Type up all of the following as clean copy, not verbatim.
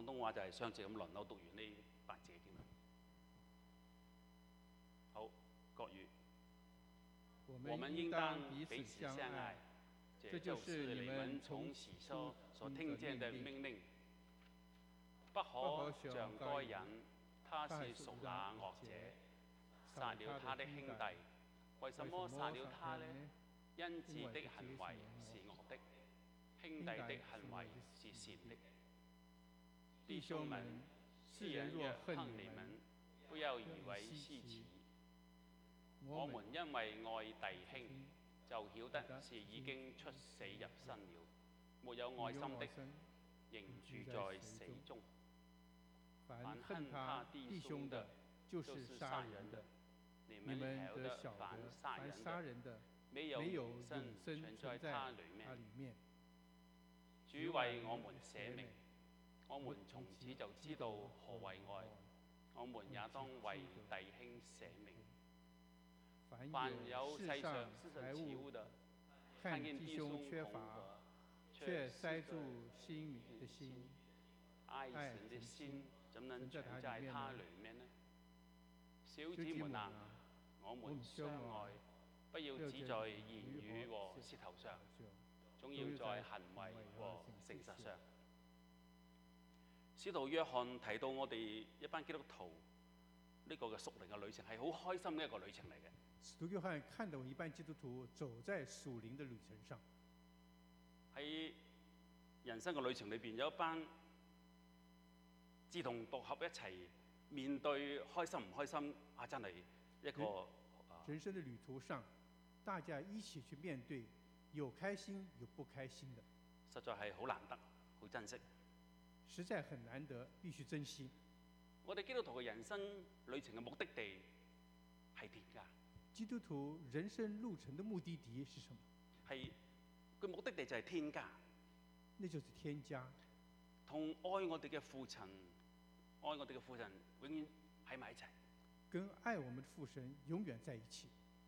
廣東話就係相似咁輪流讀完呢8節經文。好，國語。我們應當彼此相愛，這就是你們從起初所聽見的命令。不可像該人，他是屬那惡者，殺了他的兄弟。為什麼殺了他呢？因子的行為是惡的，兄弟的行為是善的。弟兄們，世人若恨你們，不要以為稀奇。我們因為愛弟兄，就曉得是已經出死入生了。沒有愛心的，仍住在死中。凡恨他弟兄的，就是殺人的。你們曉得凡殺人的，沒有永生存在他裏面。主為我們捨命，我們從此就知道何為愛。我們也當為弟兄捨命。凡有世上財物的，看見弟兄缺乏，卻塞住心裡的心，愛神的心怎能存在他裡面呢？小子們啊，我們相愛，不要只在言語和舌頭上，總要在行為和誠實上。使徒約翰提到我哋一班基督徒呢個嘅屬靈嘅旅程係好開心嘅一個旅程嚟嘅。 使徒約翰看到一班基督徒走在屬靈的旅程上， 喺人生嘅旅程裏邊有一班志同道合一齊面對開心唔開心啊，真係一個人生的旅途上，大家一起去面對，有開心有不開心的， 實在係好難得，好珍惜， 實在很難得，必須珍惜。 我哋基督徒嘅人生旅程嘅目的地係點㗎？ 基督徒人生路程的目的地是什麼？ 係佢目的地就係天家， 那就是天家。 同愛我哋嘅父親，愛我哋嘅父親永遠喺埋一齊。 跟愛我們的父神永遠在一起。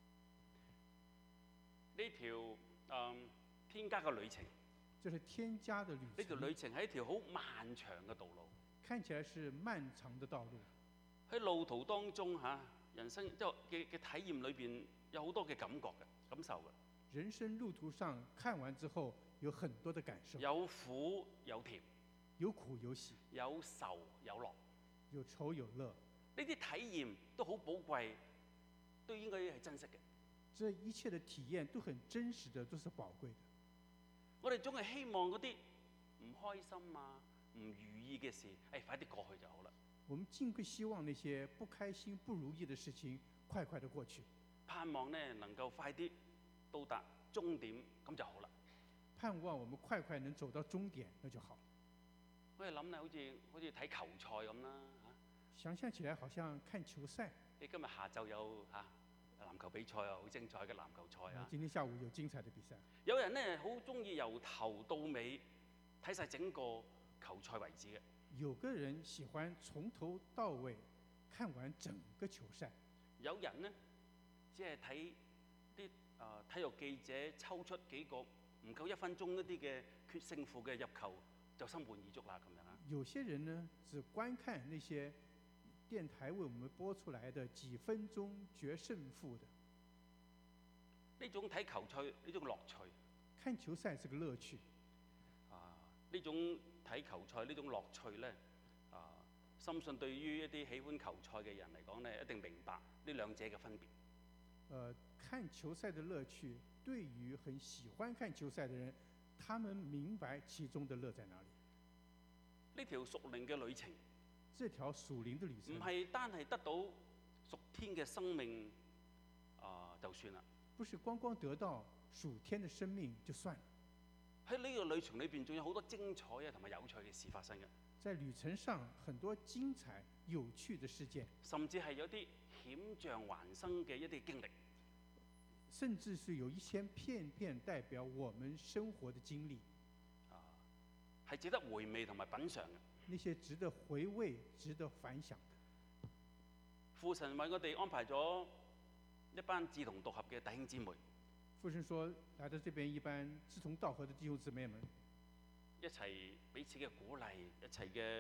呢條天家嘅旅程， 這是天家的旅程。 呢條旅程係一條好漫長嘅道路， 看起來是漫長的道路。 喺路途當中人生即係嘅體驗裏邊有好多嘅感覺嘅感受嘅。 人生路途上看完之後有很多的感受， 有苦有甜， 有苦有喜， 有愁有樂， 有愁有樂。 呢啲體驗都好寶貴，都應該係珍惜嘅。 這一切的體驗都很真實的，都是寶貴的。 我哋總係希望嗰啲唔開心唔如意嘅事，快啲過去就好啦。 我們盡會希望那些不開心、不如意的事情快快的過去， 盼望呢能夠快啲到達終點，咁就好啦。 盼望我們快快能走到終點，那就好。 我哋諗咧，好似睇球賽咁啦想象起來好像看球賽。 你今日下晝有籃球比賽啊，好精彩嘅籃球賽啊！ 今天下午有精彩的比賽。 有人呢好中意由頭到尾睇晒整個球賽為止嘅。 有個人喜歡從頭到尾看完整個球賽。 有人呢只係睇啲體育記者抽出幾個唔夠1分鐘一啲嘅決勝負嘅入球就心滿意足啦咁樣啊。 有些人呢只觀看那些電台為我們播出來的幾分鐘決勝負的。 呢種睇球賽呢種樂趣， 看球賽是個樂趣。 呢種睇球賽呢種樂趣呢，深信對於一啲喜歡球賽嘅人嚟講呢，一定明白呢兩者嘅分別。 看球賽的樂趣，對於很喜歡看球賽的人，他們明白其中的樂在哪裡。 呢條屬靈嘅旅程， 這條屬靈的旅程， 唔係單係得到屬天嘅生命就算啦。 不是光光得到屬天的生命就算了。 喺呢個旅程裏邊，仲有好多精彩同埋有趣嘅事發生嘅。 在旅程上，很多精彩有趣的事件， 甚至係有啲險象環生嘅一啲經歷， 甚至是有一些片片代表我們生活的經歷， 係值得回味同埋品嚐嘅。 那些值得回味、值得反想的。 父神為我哋安排咗一班志同道合嘅弟兄姊妹。 父神說，來到這邊一班志同道合的弟兄姊妹們， 一齊彼此嘅鼓勵，一齊嘅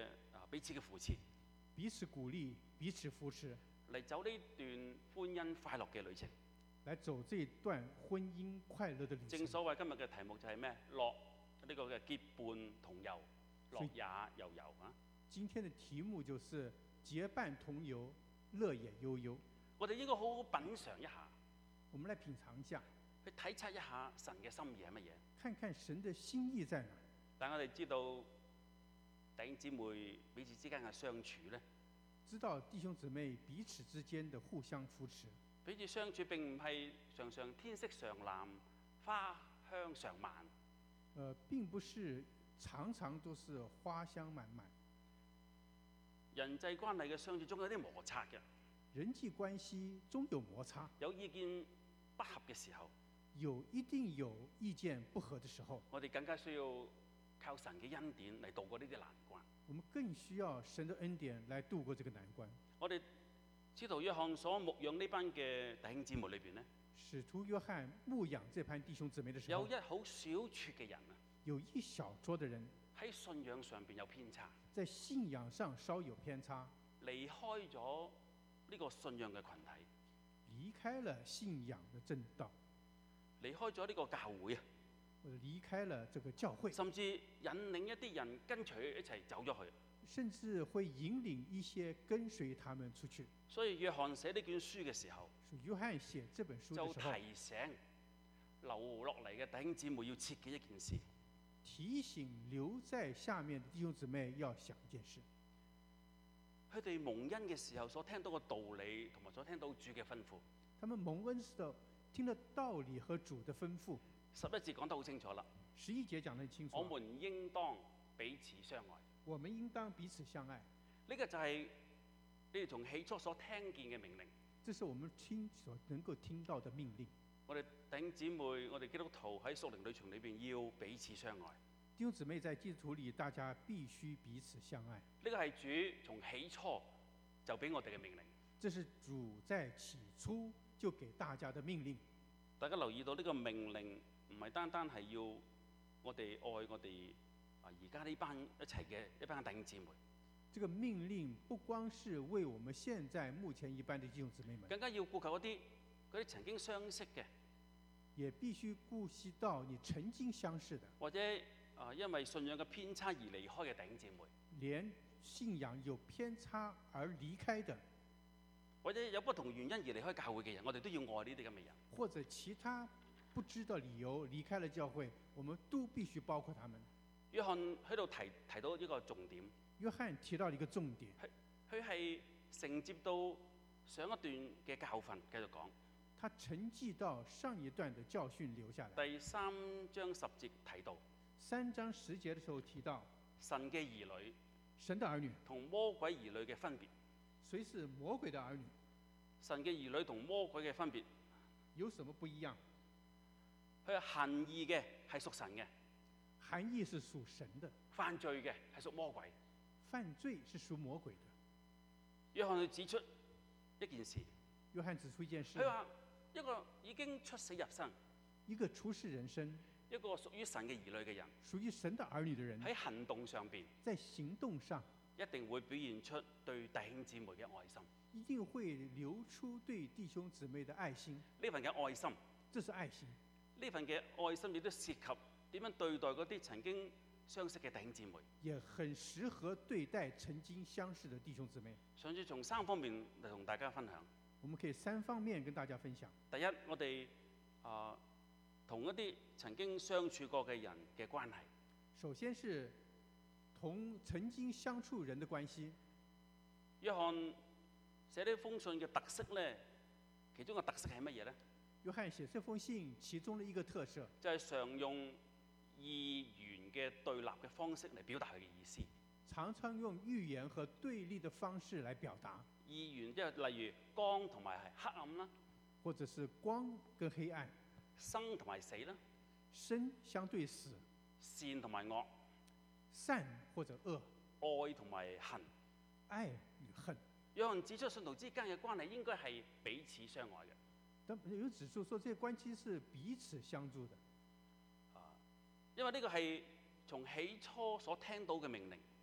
彼此嘅扶持， 彼此鼓勵，彼此扶持， 嚟走呢段歡欣快樂嘅旅程。 來走這段婚姻快樂的旅程。 正所謂今日嘅題目就係咩？樂呢個嘅結伴同遊，樂也悠悠啊！ 今天的題目就是結伴同遊，樂也悠悠。 我哋應該好好品嚐一下， 我們來品嚐一下， 去體察一下神嘅心意係乜嘢。 看看神的心意在哪。 但我哋知道弟兄姊妹彼此之間嘅相處咧， 知道弟兄姊妹彼此之間的互相扶持。 彼此相處並唔係常常天色常藍、花香常漫。 並不是常常都是花香滿滿。 人際關係嘅相處中有啲摩擦嘅， 人際關係中有摩擦， 有意見不合嘅時候， 一定有意見不合的時候， 我哋更加需要靠神嘅恩典嚟度過呢啲難關。 我們更需要神的恩典來度過這個難關。 我哋使徒約翰所牧養呢班嘅弟兄姊妹裏邊咧， 使徒約翰牧養這班弟兄姊妹的時候， 有一好小撮嘅人啊， 有一小撮的人喺信仰上邊有偏差， 在信仰上稍有偏差， 離開咗呢個信仰嘅群體， 離開了信仰的正道， 離開咗呢個教會啊， 離開了這個教會， 甚至引領一啲人跟隨一齊走咗去， 甚至會引領一些跟隨他們出去。 所以約翰寫呢卷書嘅時候， 約翰寫這本書的時候， 就提醒留落嚟嘅弟兄姊妹要切記一件事， 提醒留在下面的弟兄姊妹要想一件事。 佢哋蒙恩嘅時候所聽到嘅道理，同埋所聽到主嘅吩咐。 他們蒙恩時候聽了道理和主的吩咐。 11節講得好清楚啦。 11節講得很清楚。 我們應當彼此相愛。 我們應當彼此相愛。 呢個就係你哋從起初所聽見嘅命令。 這是我們所能夠聽到的命令。 我哋弟兄姊妹，我哋基督徒喺屬靈旅程裏邊要彼此相愛。 弟兄姊妹在基督徒裏，大家必須彼此相愛。 呢個係主從起初就俾我哋嘅命令。 這是主在起初就給大家的命令。 大家留意到呢個命令唔係單單係要我哋愛我哋而家呢班一齊嘅一班弟兄姊妹。 這個命令不光是為我們現在目前一班的弟兄姊妹們， 更加要顧及嗰啲曾經相識嘅， 也必須顧惜到你曾經相識的， 或者因為信仰嘅偏差而離開嘅弟兄姊妹， 連信仰有偏差而離開的， 或者有不同原因而離開教會嘅人，我哋都要愛呢啲咁嘅人。 或者其他不知道理由離開了教會，我們都必須包括他們。 約翰喺度提到一個重點。 約翰提到一個重點， 佢係承接到上一段嘅教訓，繼續講。 他承繼到上一段的教訓留下來。 第3章10節提到 ，3章10節的時候提到神嘅兒女， 神的兒女同魔鬼兒女嘅分別。 誰是魔鬼的兒女？ 神嘅兒女同魔鬼嘅分別有什麼不一樣？ 佢係行義嘅係屬神嘅， 行義是屬神的； 犯罪嘅係屬魔鬼。 犯罪是屬魔鬼的。 約翰佢指出一件事。 約翰指出一件事。 佢話一個已經出死入生， 一個出世人生， 一個屬於神嘅兒女嘅人， 屬於神的兒女的人， 喺行動上邊， 在行動上一定會表現出對弟兄姊妹嘅愛心， 一定會流出對弟兄姊妹的愛心。 呢份嘅愛心， 這是愛心。 呢份嘅愛心亦都涉及點樣對待嗰啲曾經相識嘅弟兄姊妹， 也很適合對待曾經相識的弟兄姊妹。 想住從3方面嚟同大家分享。 我們可以3方面跟大家分享。 第一，我哋同一啲曾經相處過嘅人嘅關係。 首先是同曾經相處人的關係。 約翰寫呢封信嘅特色咧，其中嘅特色係乜嘢咧？ 約翰寫這封信其中的一個特色， 就係常用二元嘅對立嘅方式嚟表達佢嘅意思。 常常用寓言和對立的方式來表達。 二元即係例如光同埋黑暗啦， 或者是光跟黑暗， 生同埋死啦， 生相對死， 善同埋惡， 善或者惡， 愛同埋恨， 愛與恨。 有人指出信徒之間嘅關係應該係彼此相愛嘅。 但有人指出說，這個關係是彼此相助的。 因為呢個係從起初所聽到嘅命令。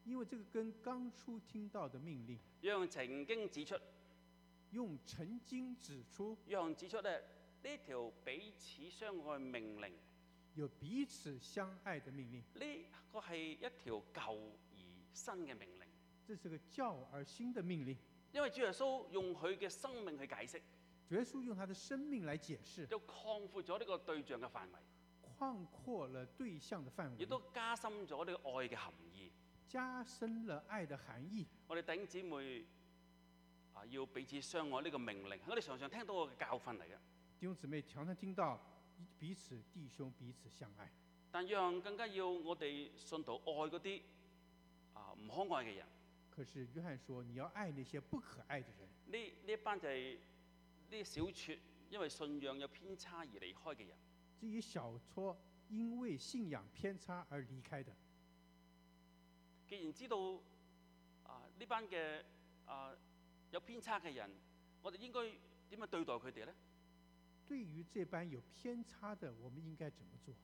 因為這個跟剛初聽到的命令， 讓曾經指出， 用曾經指出， 讓指出咧呢條彼此相愛命令， 有彼此相愛的命令。 呢個係一條舊而新嘅命令。 這是個舊而新的命令。 因為主耶穌用佢嘅生命去解釋， 主耶穌用他的生命來解釋， 都擴闊咗呢個對象嘅範圍， 擴闊了對象的範圍， 亦都加深咗呢個愛嘅含義， 加深了愛的含義。 我哋弟兄姊妹要彼此相愛呢個命令，我哋常常聽到個教訓嚟嘅。 弟兄姊妹常常聽到彼此弟兄彼此相愛， 但讓更加要我哋信徒愛嗰啲唔可愛嘅人。 可是約翰說，你要愛那些不可愛的人。 呢一班就係呢小撮因為信仰有偏差而離開嘅人。 這一小撮因為信仰偏差而離開的。 既然知道呢班嘅有偏差嘅人，我哋應該點樣對待佢哋呢？ 對於這班有偏差的，我們應該怎麼做？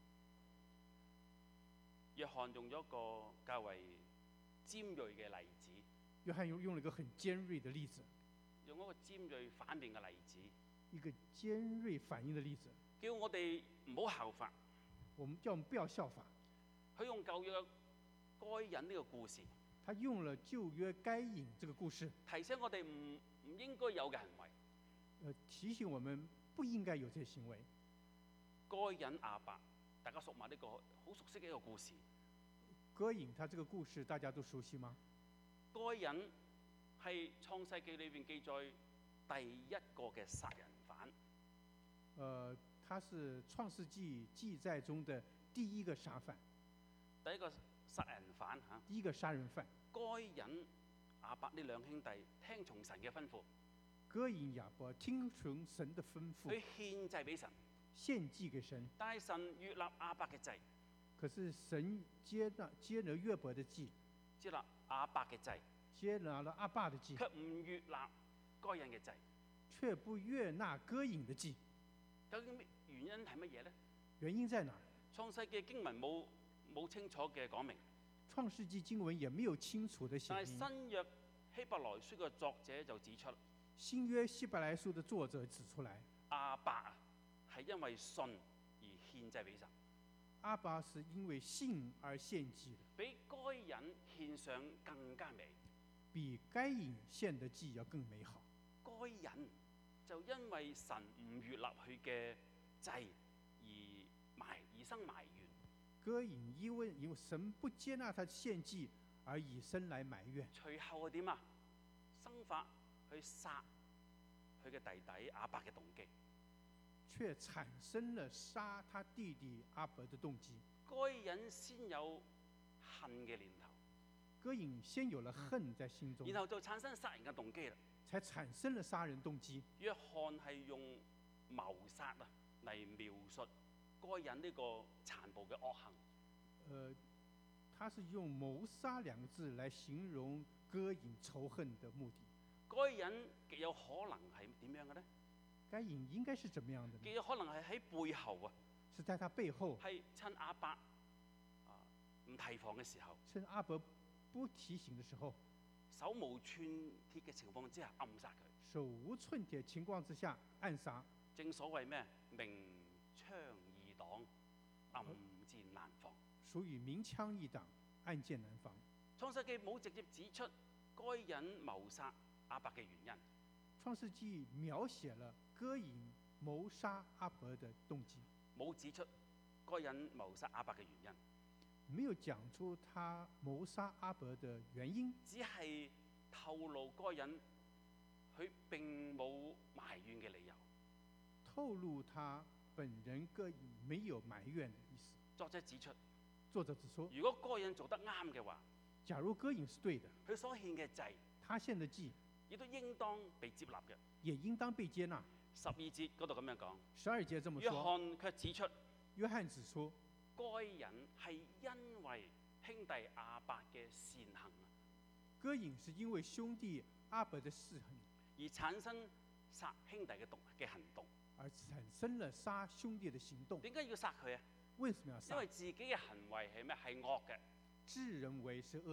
約翰用咗一個較為尖鋭嘅例子。 約翰用了一個很尖銳的例子， 用一個尖銳反面嘅例子， 一個尖銳反應的例子， 叫我哋唔好效法。 我們叫我們不要效法。 佢用舊約該隱呢個故事， 他用了舊約該隱這個故事， 提醒我哋唔應該有嘅行為。 提醒我們不應該有這些行為。 該隱亞伯，大家熟埋呢個好熟悉嘅一個故事。 該隱，他這個故事大家都熟悉嗎？ 該隱係創世記裏邊記載第一個嘅殺人犯。 他是創世記記載中的第一個殺犯。 第一個殺人犯嚇。 第一個殺人犯。 該隱亞伯呢兩兄弟聽從神嘅吩咐。 該隱亞伯聽從神的吩咐。 佢獻祭俾神。 獻祭給神。 但係神悅納亞伯嘅祭。 可是神接納約伯的祭。 接納亞伯嘅祭， 接納了亞伯的祭， 卻唔悅納該隱嘅祭， 卻不悅納該隱的祭。 究竟原因係乜嘢呢？ 原因在哪？ 創世記經文冇清楚嘅講明。 創世記經文也沒有清楚的寫明。 但係新約希伯來書嘅作者就指出， 新約希伯來書的作者指出來， 亞伯係因為信而獻祭俾神。 亞伯是因為信而獻祭的， 比該隱獻上更加美， 比該隱獻的祭要更美好。 該隱就因為神唔悅納佢嘅祭而生埋怨。 該隱因為神不接納他獻祭而以身來埋怨。 隨後係點啊？生發去殺佢嘅弟弟亞伯嘅動機， 卻產生了殺他弟弟亞伯的動機。 該隱先有恨嘅念頭， 該隱先有了恨在心中， 然後就產生殺人嘅動機啦。 才產生了殺人動機。 約翰係用謀殺嚟描述該隱呢個殘暴嘅惡行。 他是用謀殺兩個字來形容該隱仇恨的目的。 該隱極有可能係點樣嘅呢？ 該隱應該是怎麼樣的呢？ 極有可能係喺背後啊， 是在他背後， 係趁亞伯唔提防嘅時候， 趁亞伯不提醒的時候， 手無寸鐵嘅情況之下暗殺佢。 手無寸鐵情況之下暗殺。 正所謂咩？明槍易擋，暗箭難防。 屬於明槍易擋，暗箭難防。 創世記冇直接指出該隱謀殺亞伯嘅原因。 創世記描寫了該隱謀殺亞伯的動機， 冇指出該隱謀殺亞伯嘅原因， 沒有講出他謀殺亞伯的原因， 只係透露該隱佢並冇埋怨嘅理由。 透露他本人該隱沒有埋怨的意思。 作者指出， 如果該隱做得啱嘅話， 假如該隱是對的， 佢所獻嘅祭， 他獻的祭亦都應當被接納嘅， 也應當被接納。 12節嗰度咁樣講。 12節這麼說。 約翰卻指出， 約翰指出， 該隱係因為兄弟亞伯嘅善行， 該隱是因為兄弟亞伯的善行而產生殺兄弟嘅行動， 而產生了殺兄弟的行動。 點解要殺佢啊？ 為什麼要殺？ 因為自己嘅行為係咩？係惡嘅， 自認為是惡的，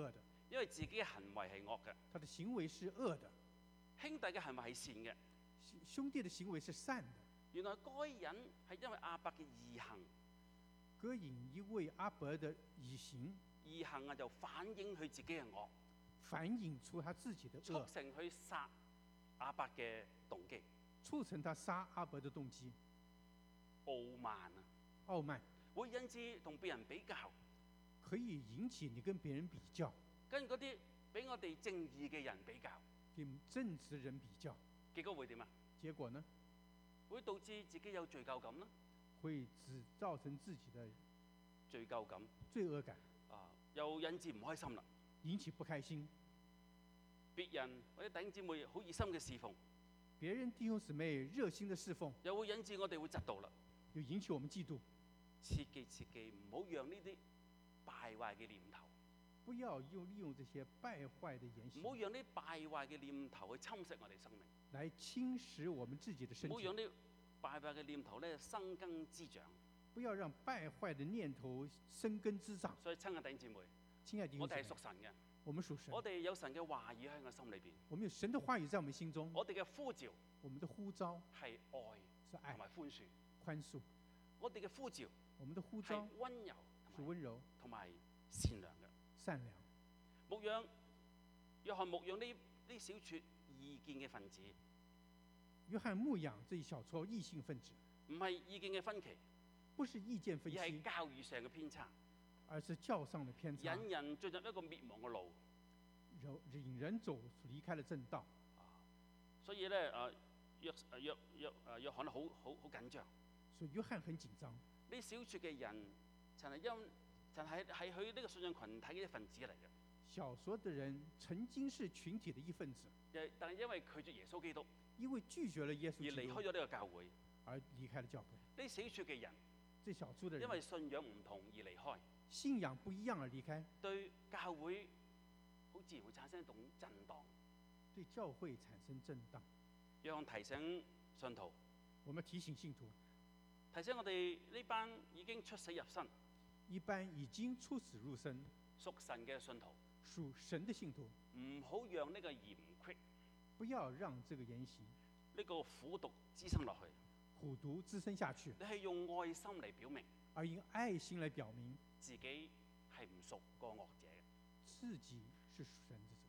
因為自己嘅行為係惡嘅， 他的行為是惡的， 兄弟嘅行為係善嘅。 兄弟的行為是善的。 原來該隱係因為亞伯嘅義行， 該隱因為阿伯的義行， 義行啊就反映佢自己嘅惡， 反映出他自己的促惡， 成佢殺亞伯嘅動機。 促成他殺阿伯的動機。 傲慢啊， 傲慢會引致同別人比較， 可以引起你跟別人比較， 跟嗰啲比我哋正義嘅人比較， 跟正直人比較， 結果會點啊？ 結果呢？ 會導致自己有罪疚感啦， 會只造成自己的罪疚感、 罪惡感， 又引致唔開心啦。 引起不開心。 別人或者弟兄姊妹好熱心嘅侍奉， 別人弟兄姊妹熱心的侍奉， 又會引致我哋會嫉妒啦。 又引起我們嫉妒。 切記唔好讓呢啲敗壞嘅念頭， 不要利用這些敗壞的言行， 唔好讓呢敗壞嘅念頭去侵蝕我哋生命， 來侵蝕我們自己的身體。 唔好讓呢敗壞嘅念頭咧生根滋長。 不要讓敗壞的念頭生根滋長。 所以親愛弟兄姊妹， 親愛弟兄姊妹， 我哋係屬神嘅， 我們屬神， 我哋有神嘅話語喺我心裏邊， 我們有神的話語在我們心中。 我哋嘅呼召， 我們的呼召係愛是愛同埋寬恕， 寬恕。 我哋嘅呼召， 我們的呼係召溫柔是溫柔同埋善良嘅。 善良。 牧養約翰牧養呢小撮異見嘅分子， 約翰牧養這一小撮異性分子， 唔係意見嘅分歧， 不是意見分而係歧， 教義上嘅偏差， 而是教上的偏差， 引人進入一個滅亡嘅路。 引人走離開了正道。 所以咧，約翰好緊張。 所以約翰很緊張。 呢小撮嘅人，曾係佢呢個信仰群體嘅一份子嚟嘅。 小撮的人曾經是群體的一份子， 但係因為拒絕耶穌基督， 因為拒絕了耶穌而離開咗呢個教會， 而離開了教會。 呢小撮嘅人， 這小撮的人因為信仰唔同而離開， 信仰不一樣而離開， 對教會好自然會產生一種震盪。 對教會產生震盪。 約翰提醒信徒， 我們提醒信徒， 提醒我哋呢班已經出死入生、 一般已經出死入生、 屬神嘅信徒， 屬神的信徒， 唔好讓呢個鹽隙、 不要讓這個言行、 呢個苦毒滋生落去。 苦毒滋生下去， 你係用愛心嚟表明， 而用愛心來表明自己係唔屬個惡者嘅。 自己是屬神之者。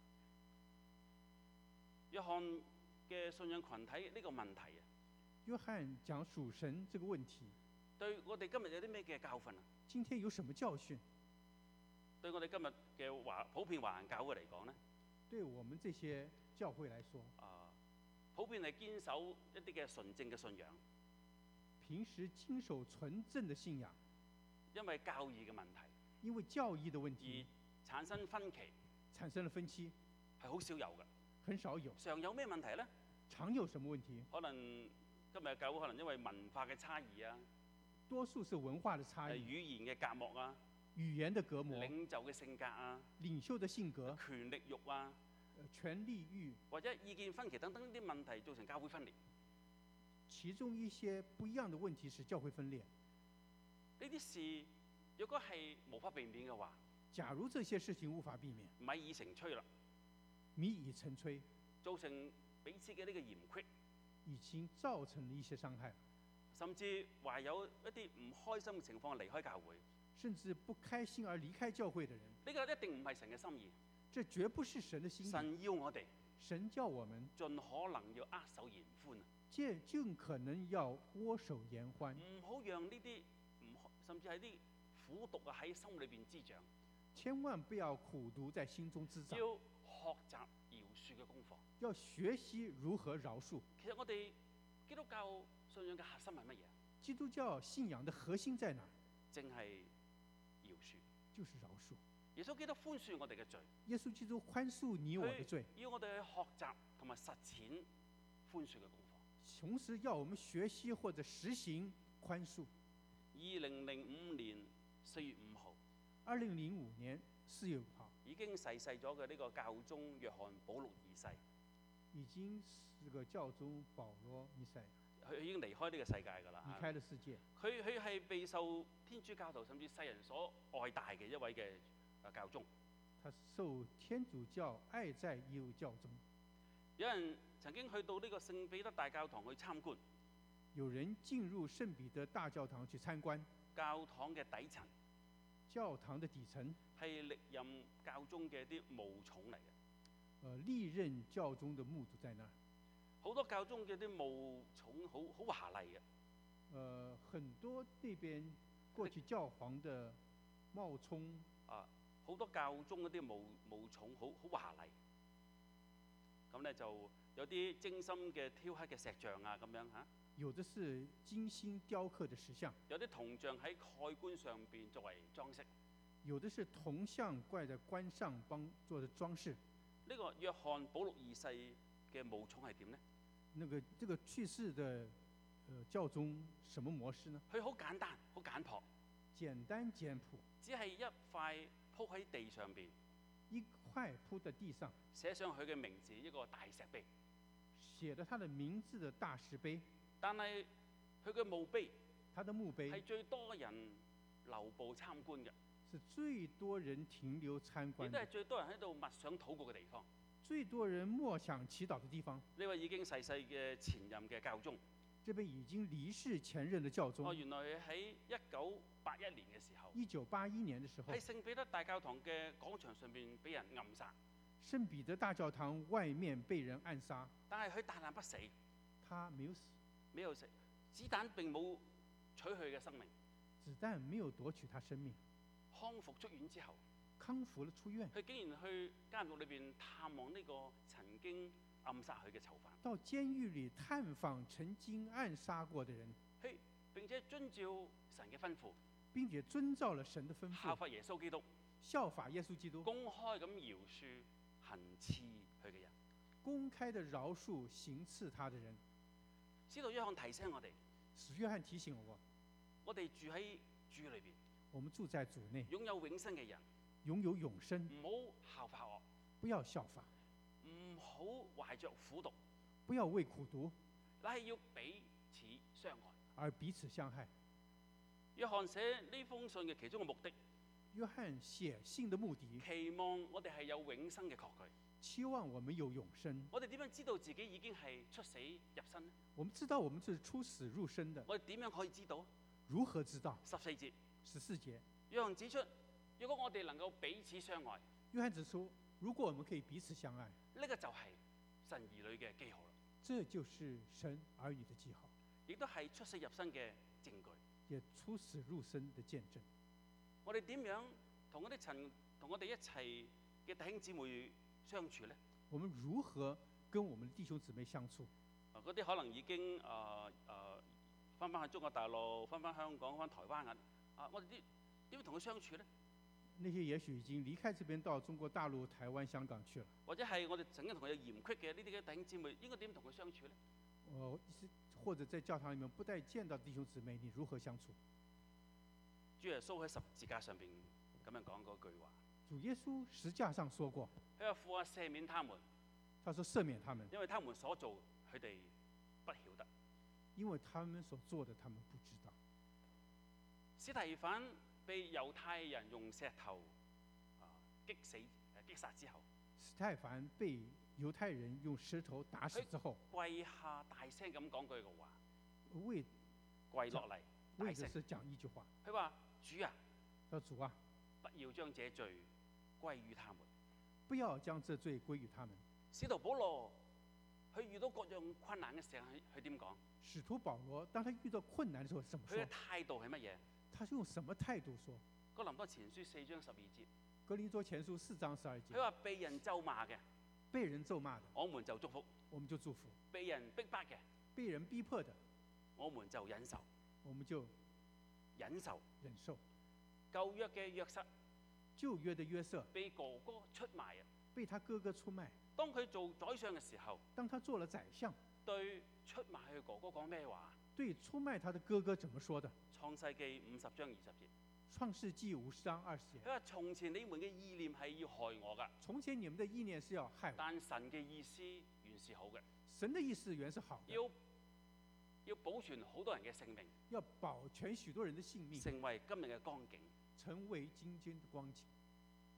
約翰嘅信仰群體呢個問題啊， 約翰講屬神這個問題， 對我哋今日有啲咩嘅教訓啊？ 今天有什麼教訓？ 對我哋今日嘅普遍華人教會嚟講咧， 對我們這些教會來說， 普遍係堅守一啲嘅純正嘅信仰， 平時堅守純正的信仰， 因為教義嘅問題， 因為教義的問題而產生分歧， 產生了分歧， 係好少有嘅。 很少有。 常有咩問題咧？ 常有什麼問題？ 可能今日嘅教會可能因為文化嘅差異啊， 多數是文化的差異， 語言嘅隔膜啊， 語言的隔膜， 領袖嘅性格啊， 領袖的性格， 權力慾啊， 權力慾， 或者意見分歧等等呢啲問題造成教會分裂。 其中一些不一樣的問題是教會分裂。 呢啲事如果係無法避免嘅話， 假如這些事情無法避免， 米已成炊啦， 米已成炊， 造成彼此嘅呢個嫌隙， 已經造成了一些傷害， 甚至懷有一啲唔開心嘅情況離開教會， 甚至不開心而離開教會的人， 呢個一定唔係神嘅心意。 這絕不是神的心意。 神要我哋神叫我們盡可能要握手言歡， 盡可能要握手言歡， 唔好讓呢啲甚至係啲苦毒啊喺心裏邊滋長。 千萬不要苦毒在心中滋長。 要學習饒恕嘅功課， 要學習如何饒恕。 其實我哋基督教信仰嘅核心係乜嘢？ 基督教信仰的核心在哪？ 正係饒恕， 就是饒恕。 耶穌基督寬恕我哋嘅罪， 耶穌基督寬恕你我的罪， 要我哋去學習同埋實踐寬恕嘅功課。 同時要我們學習或者實行寬恕。 2005年4月5號 ，2005年4月5號已經逝世咗嘅呢個教宗約翰保祿二世， 已經是個教宗保羅二世， 佢已經離開呢個世界㗎啦， 離開了世界。 佢係備受天主教徒甚至世人所愛戴嘅一位嘅教宗。 他受天主教愛在義務教中。 有人曾經去到呢個聖彼得大教堂去參觀， 有人進入聖彼得大教堂去參觀。 教堂嘅底層， 教堂的底層係歷任教宗嘅啲墓塚嚟嘅。 歷任教宗的墓族在那兒。 好多教宗嘅啲墓塚好華麗嘅。 很多那邊過去教皇的冒充好多教宗嗰啲墓塚好華麗。咁咧就有啲精心嘅雕刻嘅石像啊，咁樣嚇。 有的是精心雕刻的石像， 有啲銅像喺蓋棺上邊作為裝飾。 有的是銅像掛在棺上幫做的裝飾。 呢個約翰保祿二世嘅墓塚係點呢？ 這個去世的教宗什麼模式呢？ 佢好簡單，好簡樸， 簡單簡樸， 只係一塊鋪喺地上邊， 一塊鋪在地上， 寫上佢嘅名字，一個大石碑， 寫了他的名字的大石碑。 但係佢嘅墓碑， 他的墓碑係最多人留步參觀嘅， 是最多人停留參觀， 亦都係最多人喺度默想禱告嘅地方， 最多人默想祈禱的地方。 呢位已經逝世嘅前任嘅教宗， 這位已經離世前任的教宗， 原來喺1981年嘅時候 ，1981年的時候， 喺聖彼得大教堂嘅廣場上邊俾人暗殺。 聖彼得大教堂外面被人暗殺， 但係佢大難不死， 他沒有死， 沒有死，子彈並冇取佢嘅生命， 子彈沒有奪取他生命。 康復出院之後， 康復了出院， 佢竟然去監獄裏邊探望呢個曾經暗殺佢嘅囚犯， 到監獄裏探訪曾經暗殺過的人， 並且遵照神嘅吩咐， 並且遵照了神的吩咐， 效法耶穌基督， 效法耶穌基督， 公開咁饒恕行刺佢嘅人， 公開的饒恕行刺他的人。 使徒約翰提醒我哋， 使約翰提醒我哋住喺主裏邊， 我們住在主內， 擁有永生嘅人， 擁有永生， 唔好效法我， 不要效法， 唔好懷着苦毒， 不要為苦毒， 乃係要彼此相愛， 而彼此相害。 約翰寫呢封信嘅其中嘅目的， 約翰寫信的目的， 期望我哋係有永生嘅確據。 期望我們有永生。 我哋點樣知道自己已經係出死入生呢？ 我們知道我們是出死入生的。 我哋點樣可以知道？ 如何知道 ？14節。 14節。 約翰指出，如果我哋能夠彼此相愛， 約翰指出，如果我們可以彼此相愛， 呢個就係神兒女嘅記號啦。 這就是神兒女的記號， 亦都係出死入生嘅證據， 也出死入生的見證。 我哋點樣同我哋一齊嘅弟兄姊妹相處呢？ 我們如何跟我們弟兄姊妹相處？ 嗰啲可能已經翻返去中國大陸、翻返香港、翻台灣我哋點樣同佢相處呢？ 那些也許已經離開這邊到中國大陸、台灣、香港去了。 或者係我哋曾經同佢有嫌隙嘅呢啲嘅弟兄姊妹，應該點同佢相處呢？ 或者在教堂裡面不帶見到弟兄姊妹，你如何相處？ 主耶穌喺十字架上邊咁樣講嗰句話。 主耶穌十架上說過， 佢話父啊，赦免他們。 他說赦免他們， 因為他們所做，佢哋不曉得。 因為他們所做的，他們不知道。 司提反被猶太人用石頭擊殺之後， 司提反被猶太人用石頭打死之後， 跪下大聲咁講句嘅話，跪落嚟， 為的是講一句話。 佢話：主啊， 主啊， 不要將這罪歸於他們， 不要將這罪歸於他們。 使徒保羅佢遇到各樣困難嘅時候，佢點講？ 使徒保羅當他遇到困難嘅時候，怎麼說？ 佢嘅態度係乜嘢？ 他是用什麼態度說？ 哥林多前書4章12節。 哥林多前書4章12節。 佢話被人咒罵嘅， 被人咒罵的， 我們就祝福， 我們就祝福； 被人逼迫嘅， 被人逼迫的， 我們就忍受， 我們就忍受。舊約嘅約瑟， 舊約的約瑟被哥哥出賣啊， 被他哥哥出賣。 當佢做宰相嘅時候， 當他做了宰相， 對出賣佢哥哥講咩話？ 對出賣他的哥哥怎麼說的？ 創世記50章20節。 創世記50章20節。 佢話：從前你們嘅意念係要害我㗎。 從前你們的意念是要害我。 但神嘅意思原是好嘅。 神的意思原是好的。 要保存好多人嘅性命。 要保全許多人的性命。 成為今日嘅光景。 成為今天的光景。 唔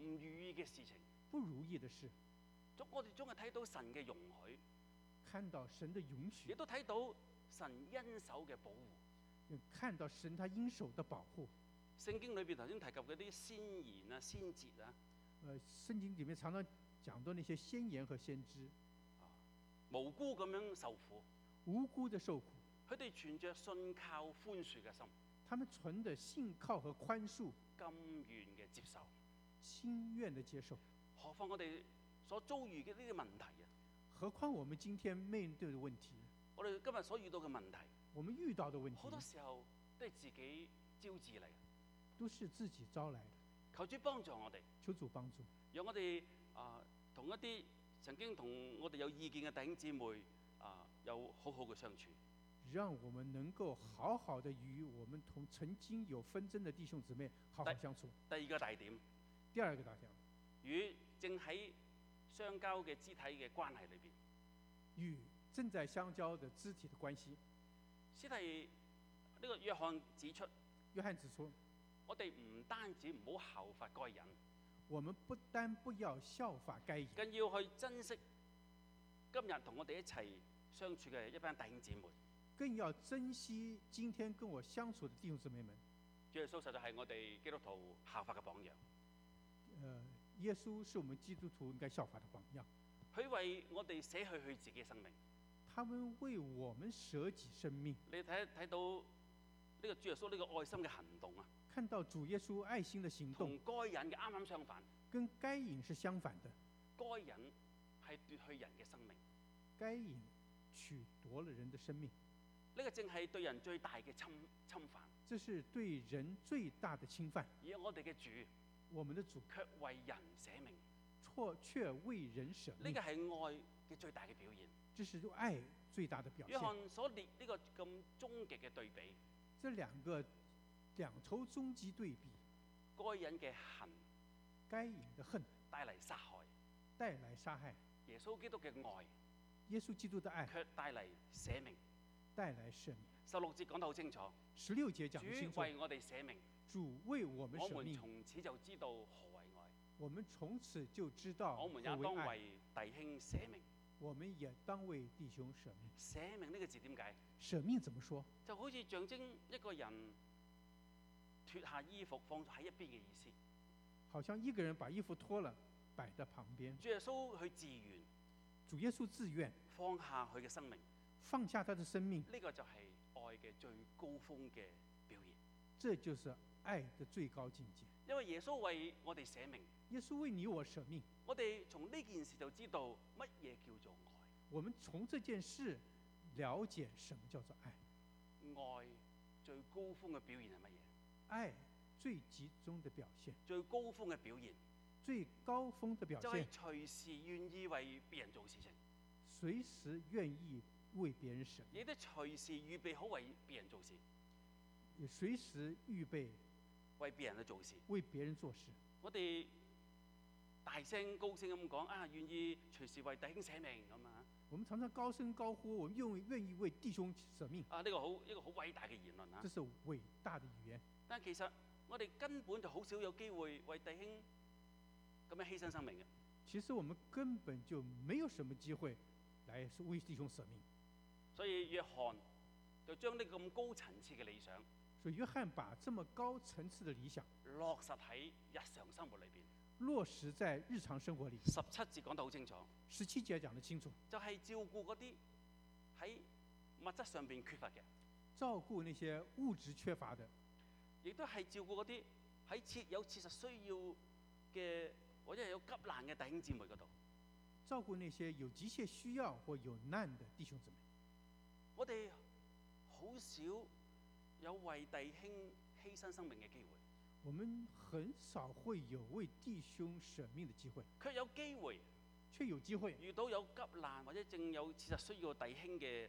唔如意嘅事情， 不如意的事， 我哋總係睇到神嘅容許， 看到神的允許， 亦都睇到神恩手嘅保護， 看到神他恩手的保護。 聖經裏邊頭先提及嗰啲先賢啊、先哲啊， 聖經裡面常常講到那些先賢和先知， 無辜咁樣受苦， 無辜的受苦， 佢哋存着信靠寬恕嘅心， 他們存的信靠和寬恕， 甘願嘅接受， 心願的接受。 何況我哋所遭遇嘅呢啲問題啊？ 何況我們今天面對的問題， 我哋今日所遇到嘅問題， 我們遇到的問題， 好多時候都係自己招致嚟， 都是自己招來的。 求主幫助我哋， 求主幫助， 讓我哋同一啲曾經同我哋有意見嘅弟兄姊妹有好好嘅相處， 讓我們能夠好好的與我們同曾經有紛爭的弟兄姊妹好好相處。 第二個大點， 第二個大點， 與正喺相交嘅肢體嘅關係裏邊， 與正在相交的肢體的關係。 先係呢個約翰指出，我哋唔單止唔好效法該人， 我們不單不要效法該人， 更要去珍惜今日同我哋一齊相處嘅一班弟兄姊妹， 更要珍惜今天跟我相處的弟兄姊妹們。 主耶穌實在係我哋基督徒效法嘅榜樣。 耶穌是我們基督徒應該效法的榜樣。 佢為我哋捨去佢自己嘅生命， 他們為我們捨己生命。 你睇到呢個主耶穌呢個愛心嘅行動啊！ 看到主耶穌愛心的行動， 同該隱嘅啱啱相反。 跟該隱是相反的。 該隱係奪去人嘅生命， 該隱取奪了人的生命。 呢個正係對人最大嘅侵犯。 這是對人最大的侵犯。 而我哋嘅主， 我們的主卻為人捨命， 卻為人捨命。 呢個係愛嘅最大嘅表現。 這是愛最大的表現。 約翰所列呢個咁終極嘅對比， 這兩頭終極對比， 該隱嘅恨， 該隱的恨帶嚟殺害， 帶來殺害； 耶穌基督嘅愛， 耶穌基督的愛， 卻帶嚟捨命， 帶來捨命。 16節講得好清楚 ，16節講得清楚， 主為我哋捨命， 主為我們捨命， 我們從此就知道何為愛， 我們從此就知道何為愛， 我們也當為弟兄捨命， 我們也當為弟兄捨命。 捨命呢個字點解？ 捨命怎麼說？ 就好似象徵一個人脫下衣服放喺一邊嘅意思， 好像一個人把衣服脫了擺在旁邊。 主耶穌去自願， 主耶穌自願放下佢嘅生命， 放下他的生命， 呢個就係愛嘅最高峰嘅表現。 這就是愛的最高境界。 因為耶穌為我哋捨命， 耶穌為你我捨命， 我哋從呢件事就知道乜嘢叫做愛。 我們從這件事了解什麼叫做愛。 愛最高峰嘅表現係乜嘢？ 愛最集中的表現， 最高峰嘅表現， 最高峰的表現就係隨時願意為別人做事情， 隨時願意為別人捨命， 亦都隨時預備好為別人做事， 也隨時預備為別人去做事， 為別人做事。 我哋大聲高聲咁講啊，願意隨時為弟兄捨命咁啊！ 我們常常高聲高呼，我們願意為弟兄捨命啊！呢個一個好偉大嘅言論啊！ 這是偉大的語言。 但其實我哋根本就好少有機會為弟兄咁樣犧牲生命嘅。 其實我們根本就沒有什麼機會來為弟兄捨命。 所以約翰就將呢個咁高層次嘅理想， 所以約翰把這麼高層次的理想落實喺日常生活裏邊。 落實在日常生活裏。 17節講得好清楚。 17節講得清楚， 就係照顧嗰啲喺物質上邊缺乏嘅， 照顧那些物質缺乏的， 亦都係照顧嗰啲喺有切實需要嘅或者係有急難嘅弟兄姊妹嗰度。 照顧那些有急切需要或有難的弟兄姊妹。 我哋好少有為弟兄犧牲生命嘅機會。 我們很少會有為弟兄捨命的機會， 卻有機會，遇到有急難或者正有切實需要弟兄嘅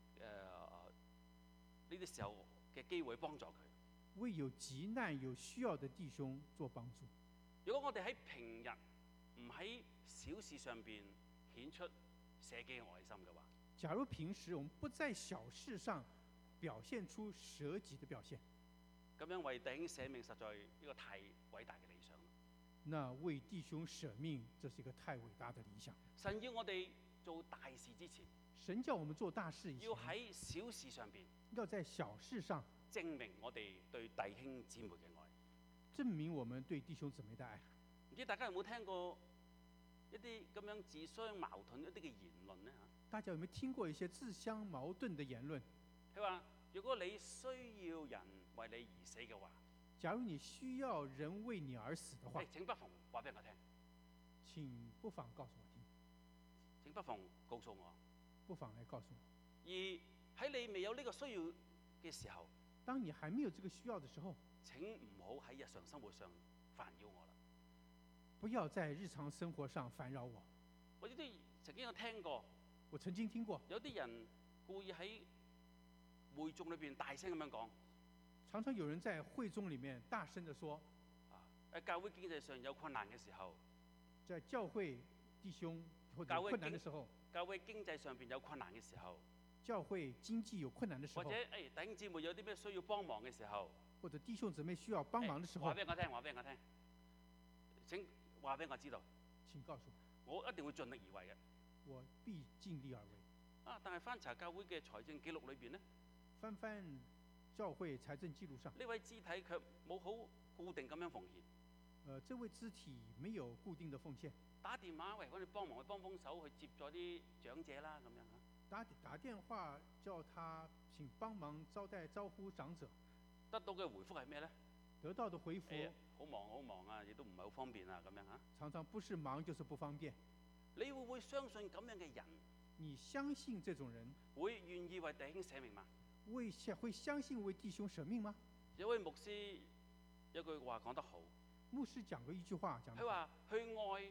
呢啲時候嘅機會幫助佢。 為有急難有需要的弟兄做幫助。 如果我哋喺平日唔喺小事上邊顯出捨己愛心嘅話， 假如平時我們不在小事上表現出捨己的表現， 咁樣為弟兄捨命實在一個太偉大嘅理想。 那為弟兄捨命，這是一個太偉大的理想。 神要我哋做大事之前， 神叫我們做大事以前， 要喺小事上邊， 要在小事上證明我哋對弟兄姊妹嘅愛， 證明我們對弟兄姊妹的愛。 唔知大家有冇聽過一啲咁樣自相矛盾一啲嘅言論呢？ 大家有沒有聽過一些自相矛盾的言論？ 佢話：如果你需要人為你而死嘅話， 假如你需要人為你而死的話， 請不妨話俾我聽。 請不妨告訴我聽。 請不妨告訴我。 不妨來告訴我。 而喺你未有呢個需要嘅時候， 當你還沒有這個需要的時候， 請唔好喺日常生活上煩擾我啦。 不要在日常生活上煩擾我。 我亦都曾經有聽過， 我曾經聽過有啲人故意喺會眾裏邊大聲咁樣講。 常常有人在會眾裡面大聲地說： 喺教會經濟上有困難嘅時候， 在教會弟兄或者困難的時候， 教會經濟上邊有困難嘅時候， 教會經濟有困難的時候， 或者弟兄姊妹有啲咩需要幫忙嘅時候， 或者弟兄姊妹需要幫忙的時候， 話俾我聽，話俾我聽，請話俾我知道。 請告訴我，我一定會盡力而為嘅。 我必盡力而為。 但係翻查教會嘅財政記錄裏邊呢， 翻教會財政記錄上， 呢位肢體卻冇好固定咁樣奉獻。 這位肢體沒有固定的奉獻。 打電話喂，我哋幫忙去幫手去接咗啲長者啦，咁樣嚇。 打電話叫他請幫忙招呼長者。 得到嘅回覆係咩呢？ 得到的回覆， 好忙好忙啊，亦都唔係好方便啊，咁樣嚇。 常常不是忙就是不方便。 你會唔會相信咁樣嘅人？ 你相信這種人會願意為弟兄捨命嗎？ 會相信為弟兄捨命嗎？ 有位牧師有句話講得好。 牧師講過一句話， 佢話去愛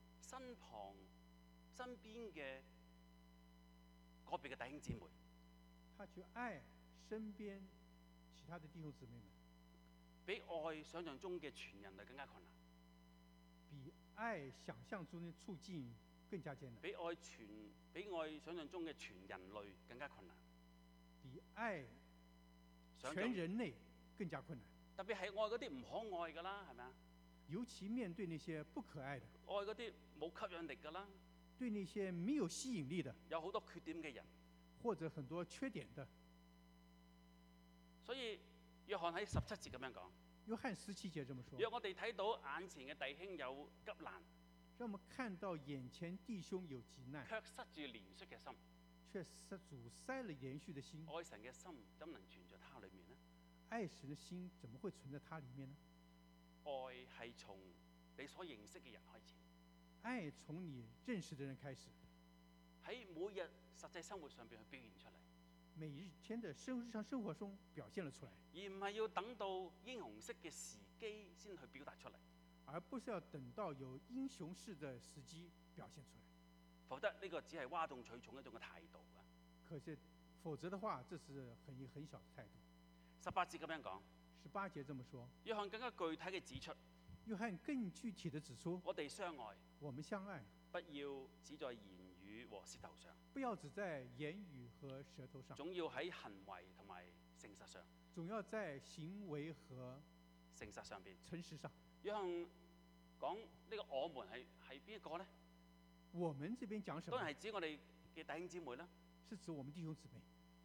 身邊嘅個別嘅弟兄姊妹。 他去愛身邊其他的弟兄姊妹們， 比愛想象中嘅全人類更加困難。 比愛想象中的處境更加艱難。 比愛想象中嘅全人類更加困難。 比愛全人類更加困難。 特別係愛嗰啲唔可愛㗎啦，係咪啊？ 尤其面對那些不可愛的， 愛嗰啲冇吸引力㗎啦， 對那些沒有吸引力的， 有好多缺點嘅人， 或者很多缺點的。 所以約翰喺17節咁樣講。 約翰17節這麼說。 若我哋睇到眼前嘅弟兄有急難， 讓我們看到眼前弟兄有急難， 卻塞住憐恤嘅心， 卻阻塞了憐恤的心， 愛神嘅心怎能存在他裏面呢？ 愛神的心怎麼會存在他裏面呢？ 愛係從你所認識嘅人開始， 愛從你認識的人開始， 喺每日實際生活上邊去表現出嚟， 每一天的日常生活中表現了出來， 而唔係要等到英雄式嘅時機先去表達出嚟， 而不是要等到有英雄式的時機表現出來， 否則呢個只係嘩眾取寵一種嘅態度啊！ 可是否則的話，這是很小的態度。 18節咁樣講。 18節這麼說。 約翰更加具體嘅指出。 約翰更具體的指出。 我哋相愛。 我們相愛。 不要只在言語和舌頭上。 不要只在言語和舌頭上。 總要喺行為同埋誠實上。 總要在行為和誠實上邊。 誠實上。 約翰講呢個我們係邊一個呢？ 我們這邊講什麼？ 當然係指我哋嘅弟兄姊妹啦。 是指我們弟兄姊妹。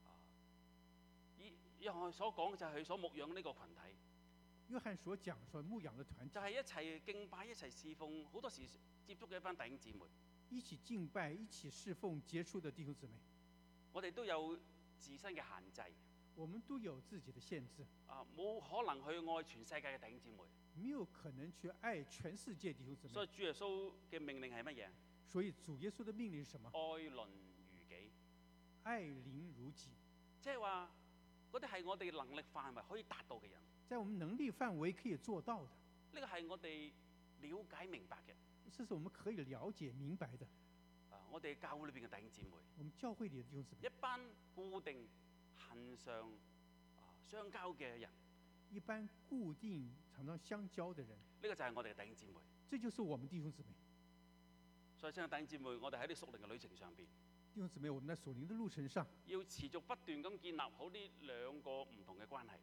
約翰所講嘅就係佢所牧養呢個群體。 約翰所講所牧養嘅團體， 就係一齊敬拜、一齊侍奉，好多時接觸嘅一班弟兄姊妹。 一起敬拜、一起侍奉、接觸的弟兄姊妹。 我哋都有自身嘅限制。 我們都有自己的限制。 冇可能去愛全世界嘅弟兄姊妹。 沒有可能去愛全世界弟兄姊妹。 所以主耶穌嘅命令係乜嘢？ 所以主耶穌的命令是什麼？ 愛鄰如己。 愛鄰如己。 即係話嗰啲係我哋能力範圍可以達到嘅人。 在我們能力範圍可以做到的。 呢個係我哋了解明白嘅。 這是我們可以了解明白的。 我哋教會裏邊嘅弟兄姊妹。 我們教會裏的弟兄姊妹。 一班固定恆常相交嘅人。 一般固定常常相交的人。 呢個就係我哋嘅弟兄姊妹。 這就是我們弟兄姊妹。 所以，親愛弟兄姊妹，我哋喺啲屬靈嘅旅程上邊， 弟兄姊妹，我們在屬靈的路程上， 要持續不斷咁建立好呢兩個唔同嘅關係。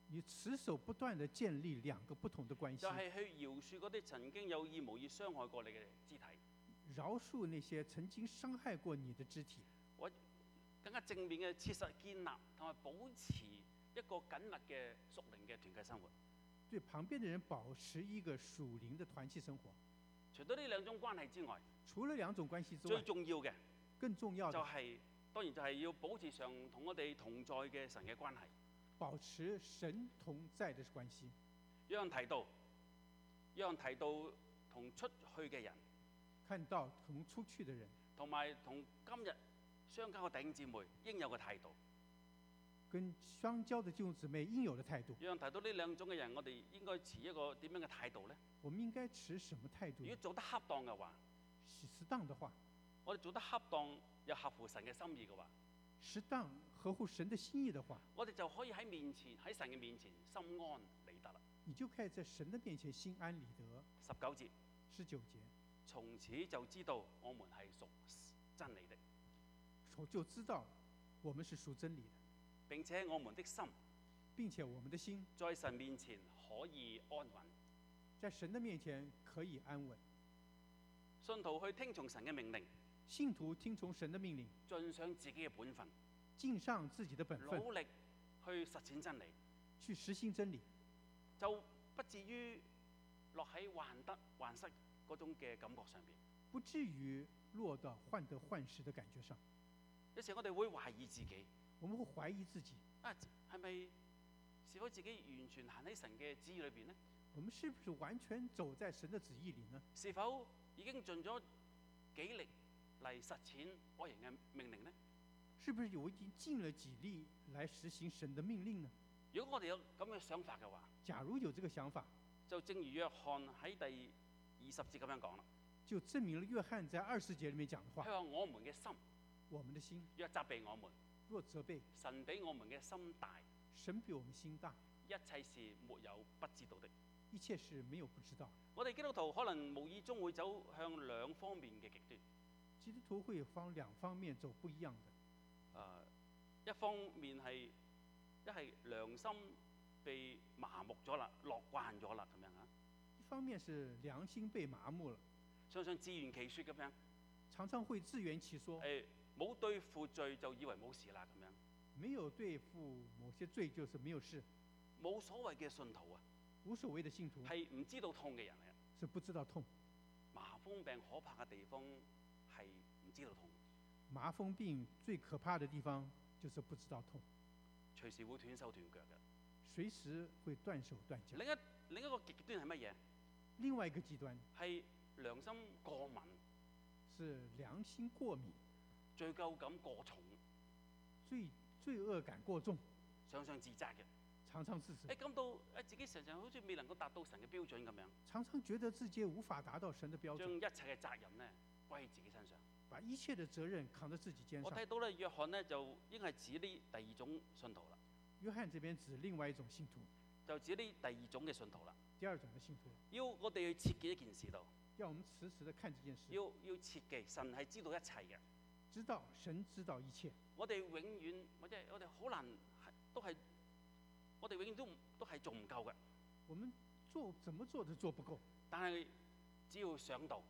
你持守不斷地建立兩個不同的關係， 就係去饒恕嗰啲曾經有意無意傷害過你嘅肢體， 饒恕那些曾經傷害過你的肢體。 我更加正面嘅切實建立同埋保持一個緊密嘅屬靈嘅團契生活。 對旁邊的人保持一個屬靈的團契生活。 除咗呢兩種關係之外， 除了兩種關係之外， 最重要嘅更重要的就係當然就係要保持上同我哋同在嘅神嘅關係。 保持神同在的關係。 約翰提到同出去嘅人， 看到同出去的人， 同埋同今日相交嘅弟兄姊妹應有嘅態度。 跟相交的弟兄姊妹應有的態度。 約翰提到呢兩種嘅人，我哋應該持一個點樣嘅態度呢？ 我們應該持什麼態度？ 如果做得恰當嘅話， 適當的話， 我哋做得恰當又合乎神嘅心意嘅話， 適當合乎神的心意的話， 我哋就可以喺神嘅面前心安理得啦。 你就可以在神的面前心安理得。 19節 ，19節， 從此就知道我們係屬真理的， 就知道我們是屬真理的， 並且我們的心在神面前可以安穩， 在神的面前可以安穩。 信徒去聽從神嘅命令， 信徒聽從神的命令， 盡上自己嘅本分， 盡上自己的本分， 努力去實踐真理， 去實行真理， 就不至於落喺患得患失嗰種嘅感覺上邊， 不至於落到患得患失的感覺上。 有時我哋會懷疑自己， 我們會懷疑自己係咪是否自己完全行喺神嘅旨意裏邊呢？ 我們是不是完全走在神的旨意裏呢？ 是否已經盡咗己力嚟實踐愛人嘅命令呢？ 是不是我已經盡了己力來實行神的命令呢？ 如果我哋有咁嘅想法嘅話， 假如有這個想法， 就正如約翰喺第20節咁樣講啦， 就證明了約翰在20節裏面講的話。 佢話我們嘅心，若責備我們， 若責備， 神比我們嘅心大， 神比我們心大， 一切事沒有不知道的， 一切事沒有不知道。 我哋基督徒可能無意中會走向兩方面嘅極端， 基督徒會往兩方面走不一樣的。 一方面係一係良心被麻木咗啦，落慣咗啦咁樣啊。 一方面是良心被麻木了， 常常自圓其說咁樣， 常常會自圓其說。 冇對付罪就以為冇事啦咁樣， 沒有對付某些罪就是沒有事。 冇所謂嘅信徒啊， 無所謂的信徒係唔知道痛嘅人嚟， 是不知道痛。 麻風病可怕嘅地方係唔知道痛。 麻風病最可怕的地方就是不知道痛， 隨時會斷手斷腳嘅， 隨時會斷手斷腳。 另一個極端係乜嘢？ 另外一個極端係良心過敏， 是良心過敏， 罪疚感過重， 罪惡感過重， 常常自責嘅， 常常自責。 感到自己常常好似未能夠達到神嘅標準咁樣， 常常覺得自己無法達到神的標準， 將一切嘅責任呢歸喺自己身上， 把一切的責任扛在自己肩上。 我睇到咧，約翰呢就應該係指呢第二種信徒啦。 約翰這邊指另外一種信徒， 就指呢第二種嘅信徒啦。 第二種嘅信徒， 要我哋去切記一件事度， 要我們時時的看這件事， 要切記神係知道一切嘅， 知道神知道一切。 我哋永遠或者我哋好難我哋永遠都係做唔夠嘅。 我們怎麼做都做不夠。 但係只要想到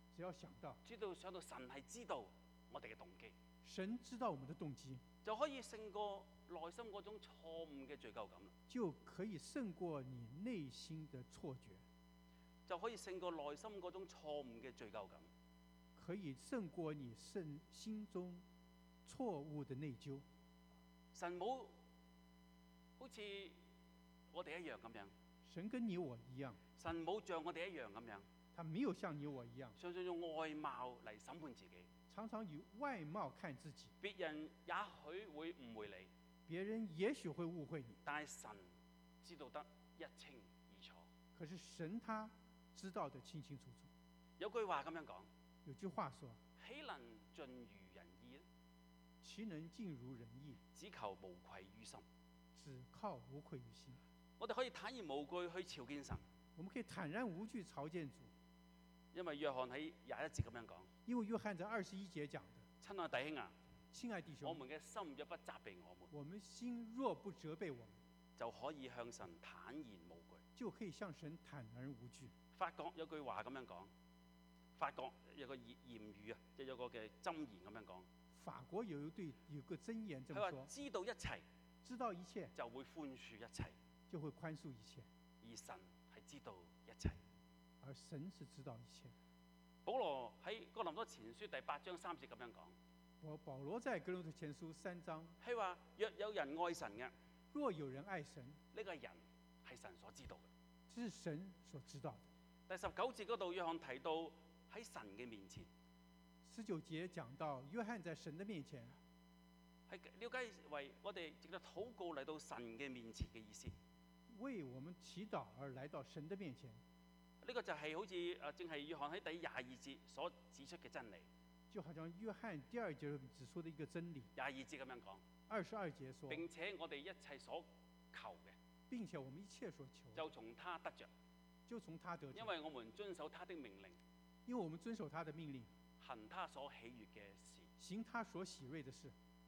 神係知道我哋嘅動機， 神知道我們的動機， 就可以勝過內心嗰種錯誤嘅罪疚感， 就可以勝過你內心的錯覺， 就可以勝過內心嗰種錯誤嘅罪疚感， 可以勝過你心中錯誤的內疚。 神冇好似我哋一樣咁樣， 神跟你我一樣， 神冇像我哋一樣咁樣， 他沒有像你我一樣， 常常用外貌嚟審判自己， 常常以外貌看自己。 別人也許會誤會你， 別人也許會誤會你， 但係神知道得一清二楚。 可是神他知道得清清楚楚。 有句話咁樣講， 有句話說： 豈能盡如人意呢？ 豈能盡如人意？ 只求無愧於心。 只靠無愧於心。 我哋可以坦然無懼去朝見神。 我們可以坦然無懼朝見主。 因為約翰喺21節咁樣講。 因為約翰在21節講的。 親愛弟兄啊， 親愛弟兄， 我們嘅心若不責備我們， 我們心若不責備我們， 就可以向神坦然無懼。 就可以向神坦然無懼。 法國有句話咁樣講，法國有個言語啊，即係有個嘅箴言咁樣講。 法國有個箴言這麼說： 佢話知道一切， 知道一切就會寬恕一切， 就會寬恕一切。 而神係知道一切， 而神是知道一切。 保羅喺哥林多前書第8章3節咁樣講。 保羅在哥林多前書3章， 佢話若有人愛神嘅， 若有人愛神， 呢個人係神所知道嘅。 這是神所知道的。 第19節嗰度，約翰提到喺神嘅面前。 19節講到約翰在神的面前， 係了解為我哋藉着禱告嚟到神嘅面前嘅意思。 為我們祈禱而來到神的面前。 呢個就係好似正係約翰喺第22節所指出嘅真理。 就好像約翰第2節指出的一個真理。 22節咁樣講。 22節說。 並且我哋一切所求嘅， 並且我們一切所求， 就從他得着。 就從他得着。 因為我們遵守他的命令。 因為我們遵守他的命令。 行他所喜悅嘅事。 行他所喜悅的事。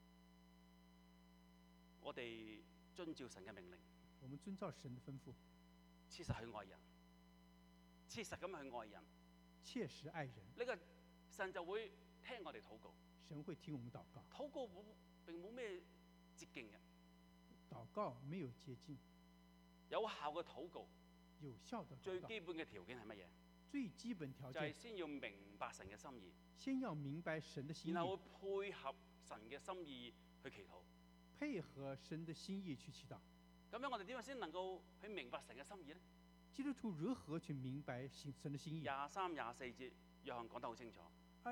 我哋遵照神嘅命令。 我們遵照神的吩咐。 切實去愛人。切實咁去愛人。 切實愛人。 呢個神就會聽我哋禱告。 神會聽我們禱告。 禱告並冇咩捷徑嘅。 禱告沒有捷徑。 有效嘅禱告。 有效的禱告。 最基本嘅條件係乜嘢？ 最基本條件就係先要明白神嘅心意。 先要明白神的心意。 然後配合神嘅心意去祈禱。 配合神的心意去祈禱。 咁樣我哋點樣先能夠去明白神嘅心意呢？ 基督徒如何去明白神的心意 ？23、24節，約翰講得好清楚。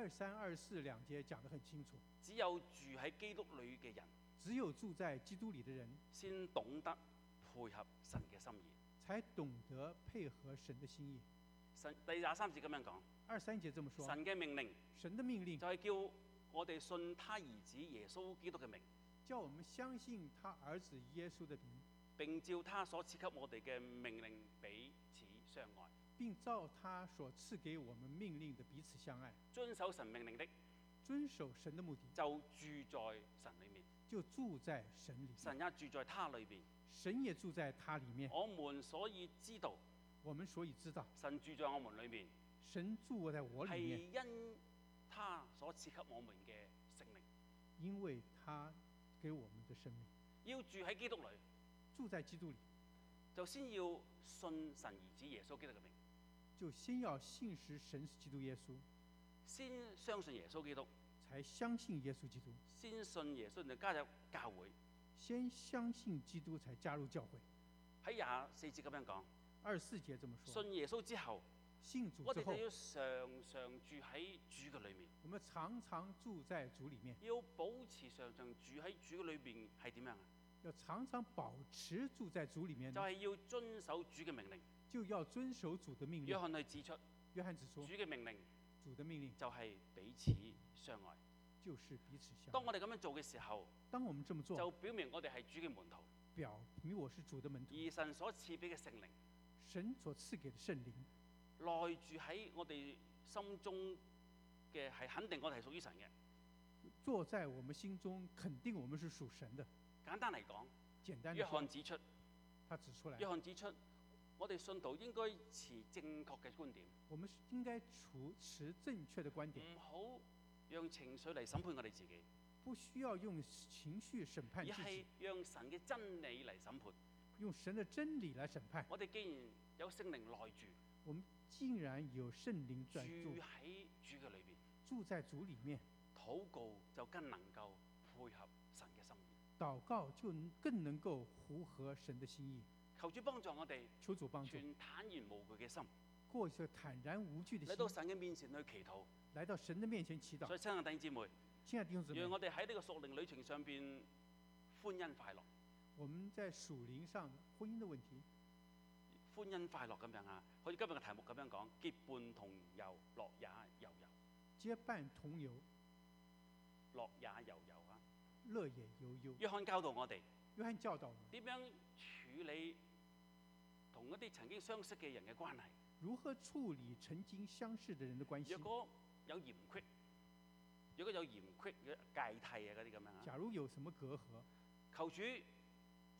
23、24兩節講得很清楚。 只有住喺基督裏嘅人， 只有住在基督裏的人， 先懂得配合神嘅心意， 才懂得配合神的心意。 第23節咁樣講。 23節這麼說。 神嘅命令， 神的命令就係叫我哋信他兒子耶穌基督嘅名， 叫我們相信他兒子耶穌的名， 並照他所賜給我哋嘅命令彼此相愛， 並照他所賜給我們命令的彼此相愛。 遵守神命令的， 遵守神的目的， 就住在神裏面， 就住在神裏面。 神也住在他裏邊， 神也住在他裏面。 我們所以知道， 神住在我們裏面， 神住在我裏面， 係因他所賜給我們嘅聖靈， 因為他給我們的生命。 要住喺基督裏， 住在基督裏， 就先要信神兒子耶穌基督嘅名， 就先要信實神是基督耶穌， 先相信耶穌基督， 才相信耶穌基督， 先信耶穌就加入教會， 先相信基督才加入教會。 喺24節咁樣講 ，24節這麼說。 信耶穌之後， 信主之後， 我哋就要常常住喺主嘅裏面。 我們常常住在主裏面， 要保持常常住喺主嘅裏邊係點樣啊？ 要常常保持住在主裏面， 就係要遵守主嘅命令， 就要遵守主的命令。 約翰去指出，主嘅命令， 主的命令就係彼此相愛， 就是彼此相愛。 當我哋咁樣做嘅時候， 當我們這麼做， 就表明我哋係主嘅門徒， 表明我是主的門徒。 而神所賜俾嘅聖靈， 神所賜給的聖靈， 內住喺我哋心中嘅係肯定我哋係屬於神嘅， 坐在我們心中肯定我們是屬神的。 簡單嚟講，約翰指出，約翰指出，我哋信徒應該持正確嘅觀點。 我們應該持正確的觀點， 唔好讓情緒嚟審判我哋自己。 不需要用情緒審判自己， 而係讓神嘅真理嚟審判。 用神的真理來審判。 我哋既然有聖靈內住， 我們既然有聖靈住喺主嘅裏邊， 住在主裡面， 禱告就更能夠配合神嘅心意。 禱告就更能夠符合神的心意。 求主幫助我哋， 求主幫助， 全坦然無懼嘅心， 過一個坦然無懼的心， 嚟到神嘅面前去祈禱， 來到神的面前祈禱。 所以親愛弟兄姊妹，讓我哋喺呢個屬靈旅程上邊歡欣快樂。 我們在屬靈上婚姻的問題， 歡欣快樂咁樣啊，好似今日嘅題目咁樣講，結伴同遊，樂也悠悠。 結伴同遊， 樂也悠悠啊， 樂也悠悠。 約翰教導我哋， 約翰教導我們點樣處理同一啲曾經相識嘅人嘅關係？ 如何處理曾經相識的人的關係？ 如果有嫌隙，嘅芥蒂啊嗰啲咁樣啊， 假如有什麼隔閡， 求主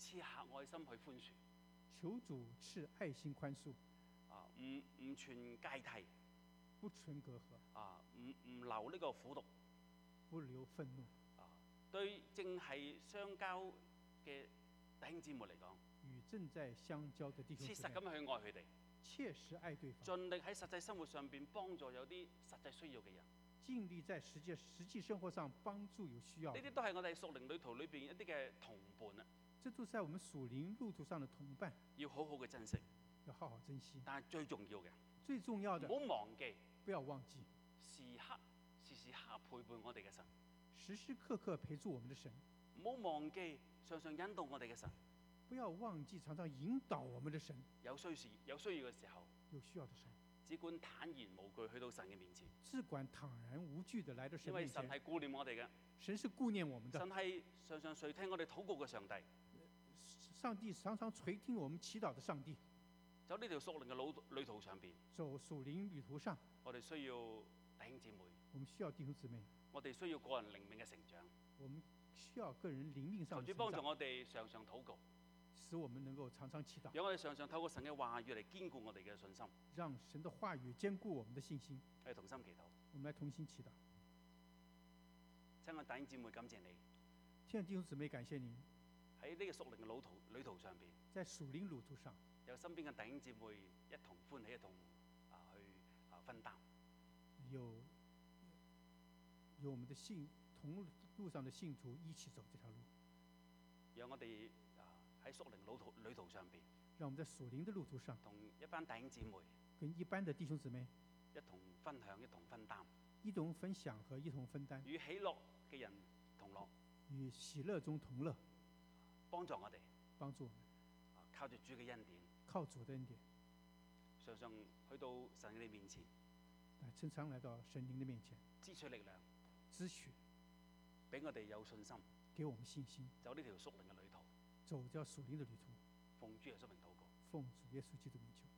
賜下愛心去寬恕。 求主賜愛心寬恕， 唔存芥蒂， 不存隔閡， 唔留呢個苦毒， 不留憤怒。 對正係相交嘅弟兄姊妹嚟講， 與正在相交的弟兄姊妹， 切實咁去愛佢哋， 切實愛對方， 盡力喺實際生活上邊幫助有啲實際需要嘅人。 盡力在實際生活上幫助有需要。 呢啲都係我哋屬靈旅途裏邊一啲嘅同伴啊！ 這都是在我們屬靈路途上的同伴， 要好好嘅珍惜， 要好好珍惜。 但係最重要嘅， 最重要的， 唔好忘記， 不要忘記， 時刻陪伴我哋嘅神， 時時刻刻陪住我們的神。 唔好忘記，常常引導我哋嘅神。 不要忘記，常常引導我們的神。 有需要嘅時候， 有需要的時候， 只管坦然無懼去到神嘅面前。 只管坦然無懼地來到神因為面前。 神係顧念我哋嘅， 神是顧念我們的。 神係常常垂聽我哋禱告嘅上帝。 上帝常常垂聽我們祈禱的上帝。 走呢條屬靈嘅旅途上邊， 走屬靈旅途上， 我哋需要弟兄姊妹， 我們需要弟兄姊妹， 我哋需要個人靈命嘅成長。 我們需要個人靈命上的成長。 求主幫助我哋常常禱告， 使我們能夠常常祈禱， 讓我哋常常透過神嘅話語嚟堅固我哋嘅信心。 讓神的話語堅固我們的信心。 我哋同心祈禱， 我們來同心祈禱。 親愛弟兄姊妹，感謝你， 親愛弟兄姊妹，感謝你喺呢個屬靈嘅旅途上邊， 在屬靈路途上有身邊嘅弟兄姊妹一同歡喜，一同去分擔。 有我們的同路上的信徒一起走這條路， 讓我哋喺屬靈旅途上邊， 讓我們在屬靈的路途上， 同一班弟兄姊妹跟一般的弟兄姊妹一同分享，一同分擔， 一同分享和一同分擔， 與喜樂嘅人同樂， 與喜樂中同樂， 幫助我哋， 幫助我們， 靠住主嘅恩典， 靠主的恩典， 常常去到神嘅面前， 常常來到神靈的面前， 支取力量， 支取， 俾我哋有信心， 給我們信心， 走呢條屬靈嘅旅途， 走這條屬靈的旅途。 奉主耶穌名禱告， 奉主耶穌基督名求。